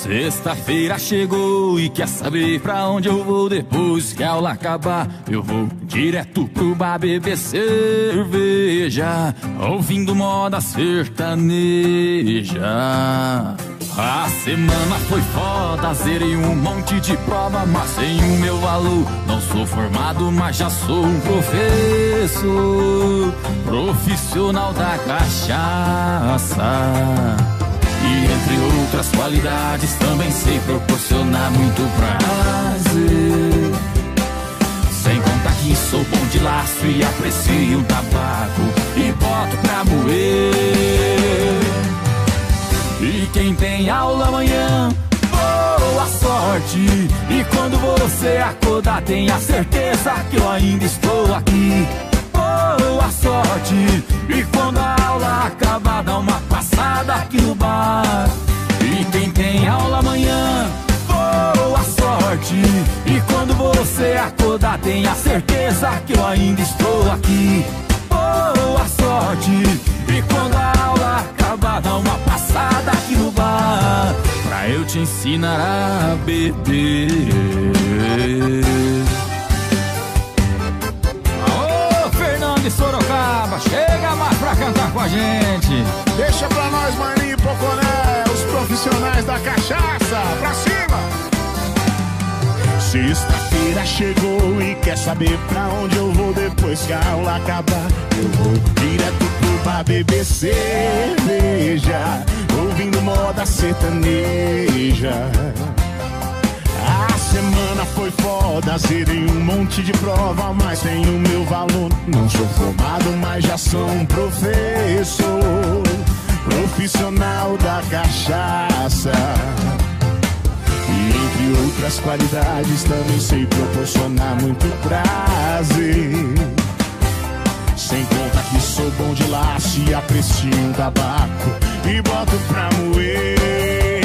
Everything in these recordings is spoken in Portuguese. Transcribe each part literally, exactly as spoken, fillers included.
Sexta-feira chegou e quer saber pra onde eu vou depois que a aula acabar? Eu vou direto pro bar beber cerveja, ouvindo moda sertaneja. A semana foi foda, zerei um monte de prova, mas sem o meu valor. Não sou formado, mas já sou um professor, profissional da cachaça. E entre outras qualidades também sei proporcionar muito prazer. Sem contar que sou bom de laço e aprecio o tabaco e boto pra moer. E quem tem aula amanhã, boa sorte. E quando você acordar, tenha certeza que eu ainda estou aqui. Boa sorte. E quando a aula acabar, dá uma passada aqui no bar. E quem tem aula amanhã, boa sorte. E quando você acordar, tenha certeza que eu ainda estou aqui. Boa sorte. E quando a aula acabar, dá uma passada aqui no bar, pra eu te ensinar a beber. Aô, Fernando de Sorocaba, chega mais pra cantar com a gente. Deixa pra nós, Maninho e Poconé, os profissionais da cachaça, pra cima! Sexta-feira chegou e quer saber pra onde eu vou depois que a aula acabar? Eu vou direto pro bar beber cerveja, ouvindo moda sertaneja. A semana foi foda, zerei um monte de prova, mas tenho meu valor. Não sou formado, mas já sou um professor, profissional da cachaça. E entre outras qualidades também sei proporcionar muito prazer. Sem conta que sou bom de laço e aprecio um tabaco e boto pra moer.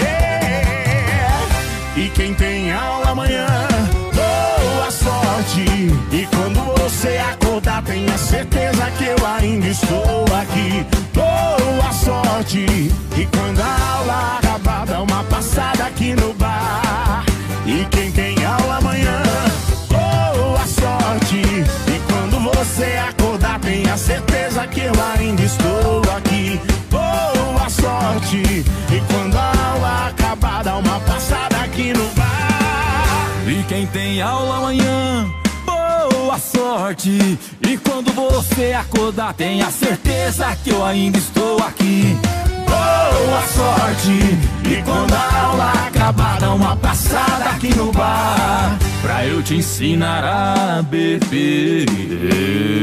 E quem tem aula amanhã, boa sorte. E quando você acordar, tenha certeza que eu ainda estou aqui. Boa sorte. E quando a aula acabar, dá uma passada aqui no bar. E quem tem aula amanhã, boa sorte. E quando você acordar, tenha certeza que eu ainda estou aqui. Boa sorte. E quando a aula acabar, dá uma passada aqui no bar. E quem tem aula amanhã, boa sorte. E quando você acordar, tenha certeza que eu ainda estou aqui. Boa sorte. E quando a aula acabar, dá uma passada aqui no bar, pra eu te ensinar a beber.